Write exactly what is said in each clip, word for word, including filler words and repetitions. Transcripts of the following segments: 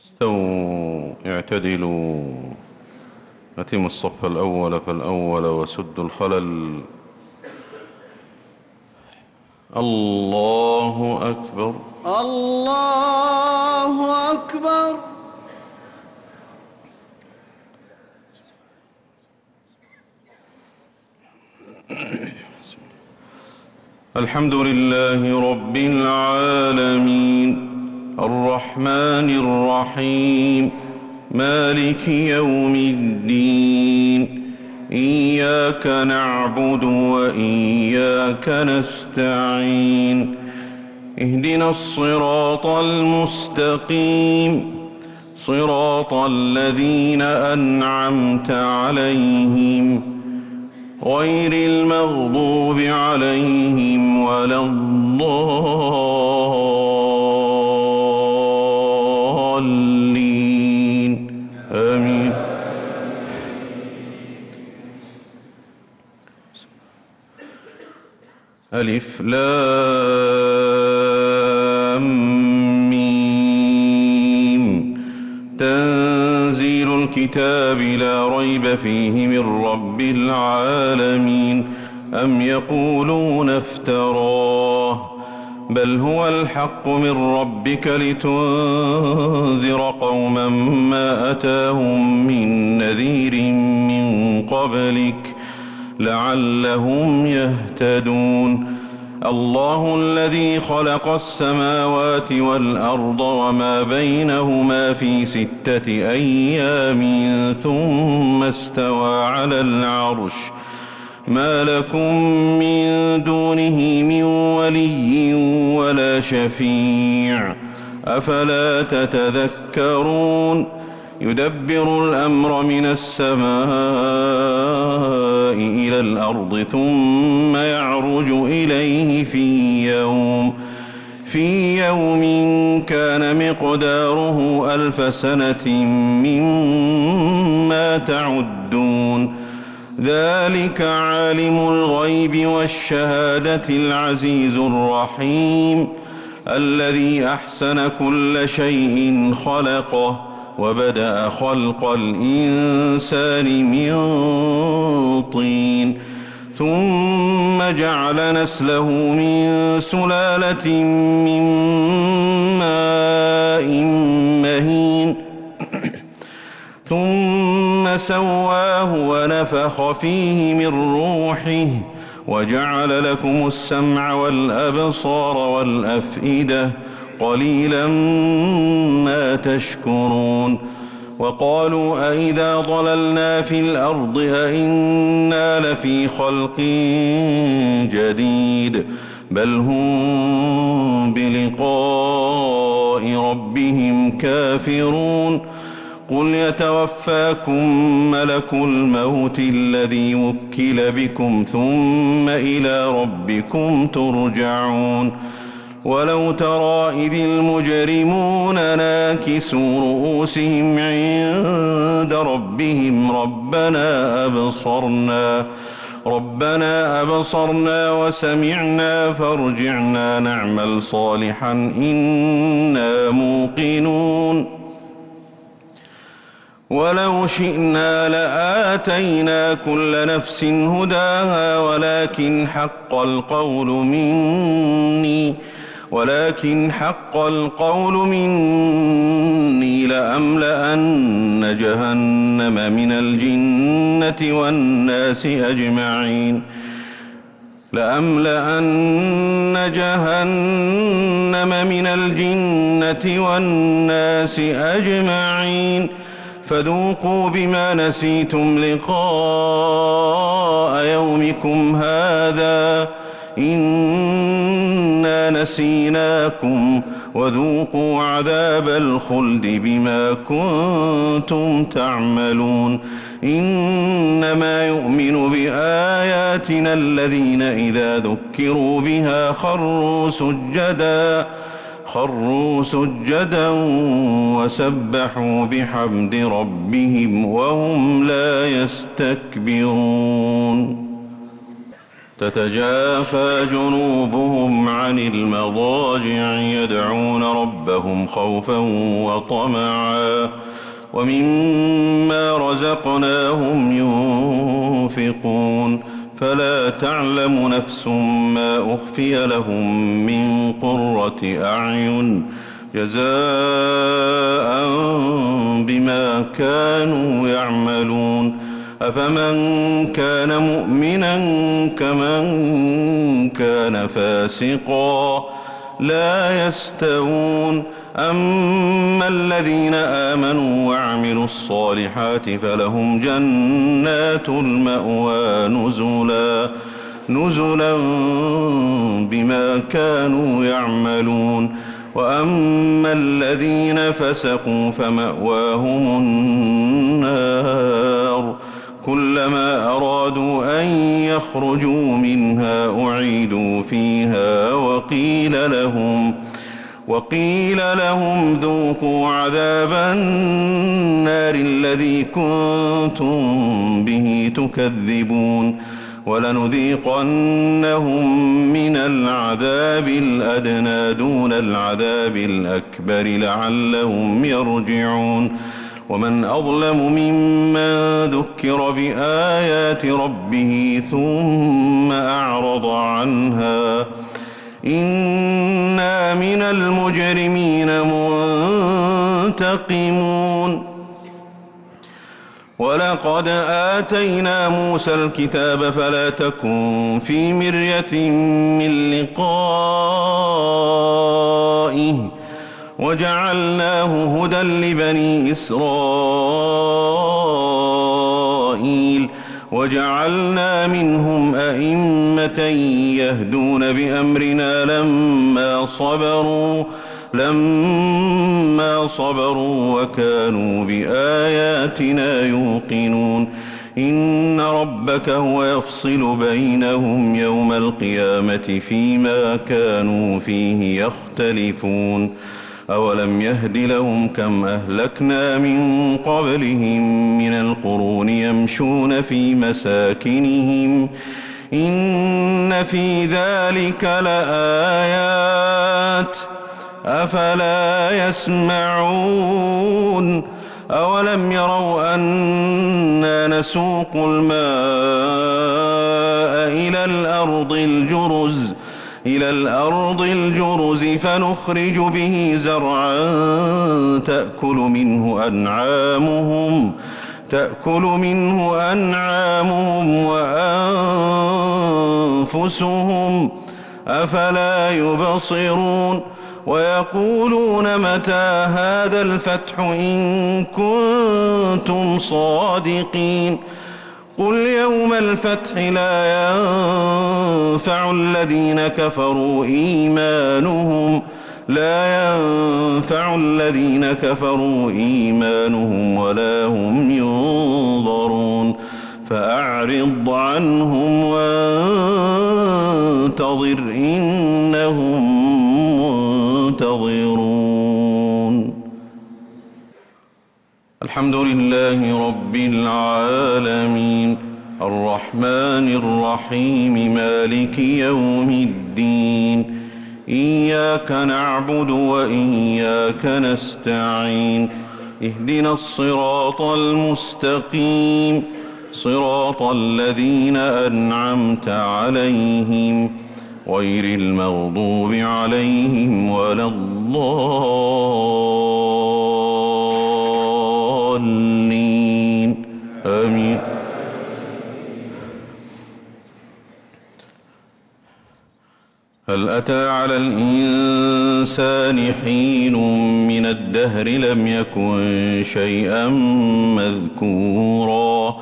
استووا اعتدلوا أتموا الصف الأول فالأول وسدوا الخلل. الله أكبر. الله أكبر. الحمد لله رب العالمين الرحمن الرحيم مالك يوم الدين إياك نعبد وإياك نستعين اهدنا الصراط المستقيم صراط الذين أنعمت عليهم غير المغضوب عليهم ولا الضالين آمين. ألف لام ميم تنزيل الكتاب لا ريب فيه من رب العالمين. أم يقولون افتراه بل هو الحق من ربك لتنذر قوما ما أتاهم من نذير من قبلك لعلهم يهتدون. الله الذي خلق السماوات والأرض وما بينهما في ستة أيام ثم استوى على العرش ما لكم من دونه من ولي ولا شفيع أفلا تتذكرون. يدبر الأمر من السماء إلى الأرض ثم يعرج إليه في يوم في يوم كان مقداره ألف سنة مما تعدون. ذلك عالم الغيب والشهادة العزيز الرحيم الذي أحسن كل شيء خلقه وبدأ خلق الإنسان من طين ثم جعل نسله من سلالة من ماء مهين ثم سواه ونفخ فيه من روحه وجعل لكم السمع والأبصار والأفئدة قليلا ما تشكرون. وقالوا أئذا ضللنا في الأرض أئنا لفي خلق جديد بل هم بلقاء ربهم كافرون. قل يتوفاكم ملك الموت الذي وكل بكم ثم إلى ربكم ترجعون. ولو ترى إذ المجرمون ناكسوا رؤوسهم عند ربهم ربنا أبصرنا ربنا أبصرنا وسمعنا فارجعنا نعمل صالحا إنا موقنون. ولو شئنا لآتينا كل نفس هداها ولكن حق القول مني ولكن حق القول مني لأملأن جهنم من الجنة والناس أجمعين لأملأن جهنم من الجنة والناس أجمعين فذوقوا بما نسيتم لقاء يومكم هذا إنا نسيناكم وذوقوا عذاب الخلد بما كنتم تعملون. إنما يؤمن بآياتنا الذين إذا ذكروا بها خروا سجدا خروا سجدا وسبحوا بحمد ربهم وهم لا يستكبرون. تتجافى جنوبهم عن المضاجع يدعون ربهم خوفا وطمعا ومما رزقناهم ينفقون فلا تعلم نفس ما أخفي لهم من قرة أعين جزاء بما كانوا يعملون أفمن كان مؤمنا كمن كان فاسقا لا يستوون أما الذين آمنوا وعملوا الصالحات فلهم جنات المأوى نزلا نزلا بما كانوا يعملون وأما الذين فسقوا فمأواهم النار كلما أرادوا أن يخرجوا منها أعيدوا فيها وقيل لهم وقيل لهم ذوقوا عذاب النار الذي كنتم به تكذبون ولنذيقنهم من العذاب الأدنى دون العذاب الأكبر لعلهم يرجعون ومن أظلم ممن ذكر بآيات ربه ثم أعرض عنها إنا من المجرمين منتقمون ولقد آتينا موسى الكتاب فلا تكن في مرية من لقائه وجعلناه هدى لبني إسرائيل وجعلنا منهم أئمة يهدون بأمرنا لما صبروا لما صبروا وكانوا بآياتنا يوقنون إن ربك هو يفصل بينهم يوم القيامة فيما كانوا فيه يختلفون أولم يهد لهم كم أهلكنا من قبلهم من القرون يمشون في مساكنهم إن في ذلك لآيات أفلا يسمعون أولم يروا أنا نسوق الماء إلى الأرض الجرز إلى الأرض الجرز فنخرج به زرعا تأكل منه أنعامهم تأكل منه أنعامهم وأنفسهم أفلا يبصرون ويقولون متى هذا الفتح إن كنتم صادقين قل يوم الفتح لا ينفع الذين كفروا إيمانهم لا ينفع الذين كفروا إيمانهم ولا هم ينظرون فأعرض عنهم وانتظر إنهم منتظرون الحمد لله رب العالمين الرحمن الرحيم مالك يوم الدين إياك نعبد وإياك نستعين اهدنا الصراط المستقيم صراط الذين أنعمت عليهم غير المغضوب عليهم ولا الضالين آمين. هل أتى على الإنسان حين من الدهر لم يكن شيئا مذكورا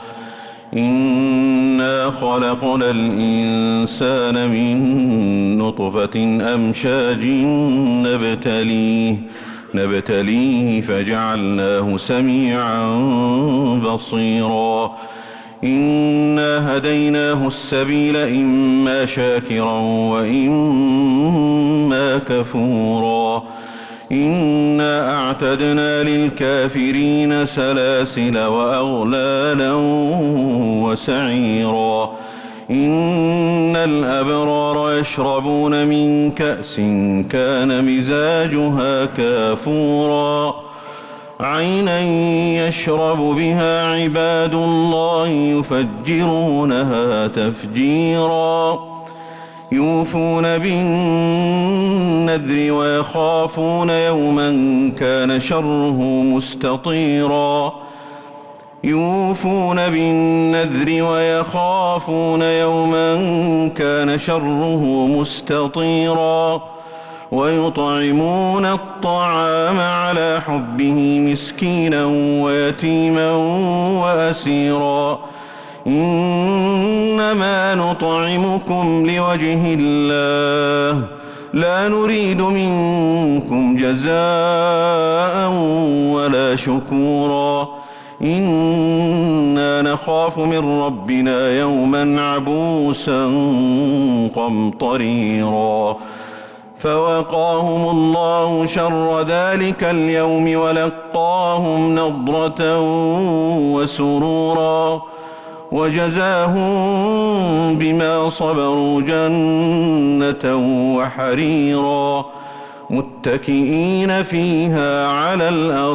إنا خلقنا الإنسان من نطفة أمشاج نبتليه نبتليه فجعلناه سميعا بصيرا إنا هديناه السبيل إما شاكرا وإما كفورا إنا أعتدنا للكافرين سلاسل وأغلالا وسعيرا إن الأبرار يشربون من كأس كان مزاجها كافورا عينا يشرب بها عباد الله يفجرونها تفجيرا يوفون بالنذر ويخافون يوما كان شره مستطيرا يوفون بالنذر ويخافون يوما كان شره مستطيرا ويطعمون الطعام على حبه مسكينا ويتيما وأسيرا إنما نطعمكم لوجه الله لا نريد منكم جزاء ولا شكورا إنا نخاف من ربنا يوما عبوسا قمطريرا فوقاهم الله شر ذلك اليوم ولقاهم نضرة وسرورا وجزاهم بما صبروا جنة وحريرا متكئين فيها على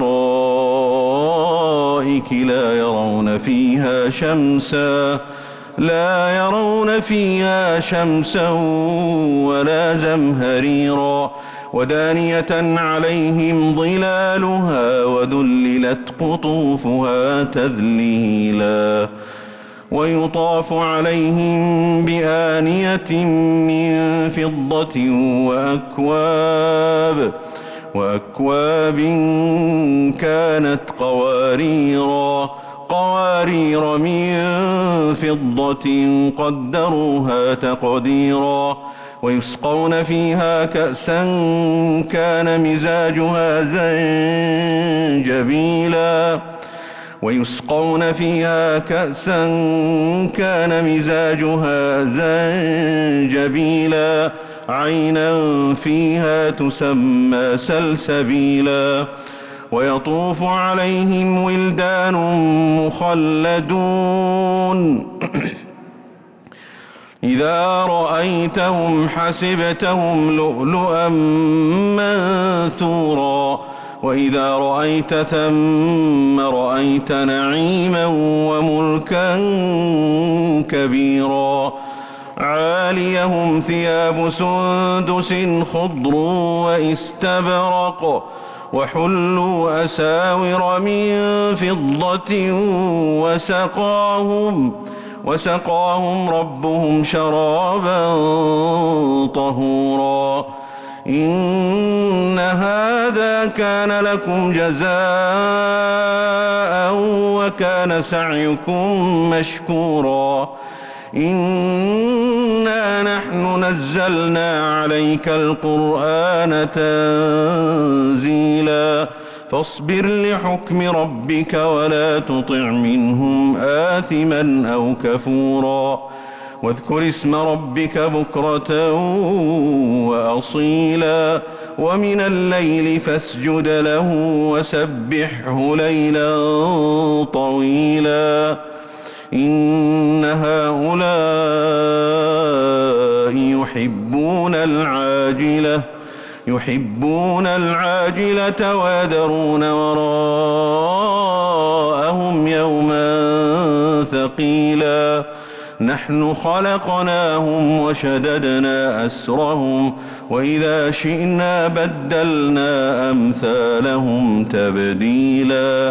الأرائك لا يرون فيها شمسا لا يرون فيها شمسا ولا زمهريرا ودانية عليهم ظلالها وذللت قطوفها تذليلا ويطاف عليهم بآنية من فضة وأكواب وأكواب كانت قواريرا قوارير من فضة قدروها تقديرا ويسقون فيها كأسا كان مزاجها زنجبيلا ويسقون فيها كأسا كان مزاجها زنجبيلا عينا فيها تسمى سلسبيلا ويطوف عليهم ولدان مخلدون إذا رأيتهم حسبتهم لؤلؤا منثورا وإذا رأيت ثم رأيت نعيما وملكا كبيرا عاليهم ثياب سندس خضر واستبرق وحلوا أساور من فضة وسقاهم وسقاهم ربهم شرابا طهورا إن هذا كان لكم جزاء وكان سعيكم مشكورا إنا نحن نزلنا عليك القرآن تنزيلا فاصبر لحكم ربك ولا تطع منهم آثما أو كفورا واذكر اسم ربك بكرة وأصيلا ومن الليل فاسجد له وسبحه ليلا طويلا إن هؤلاء يحبون العاجلة يحبون العاجلة ويذرون وراءهم يوما ثقيلا نحن خلقناهم وشددنا أسرهم وإذا شئنا بدلنا أمثالهم تبديلا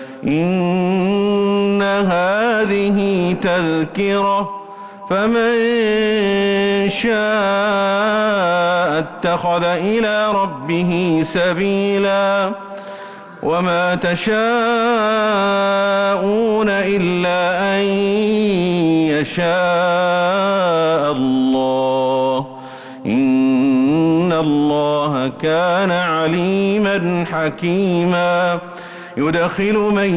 إن هذه تذكرة فمن شاء اتخذ إلى ربه سبيلا وما تشاءون إلا أن يشاء الله إن الله كان عليما حكيما يدخل من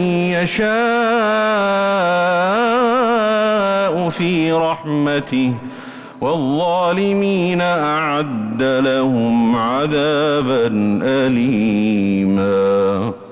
يشاء في رحمته والظالمين أعد لهم عذابا أليما.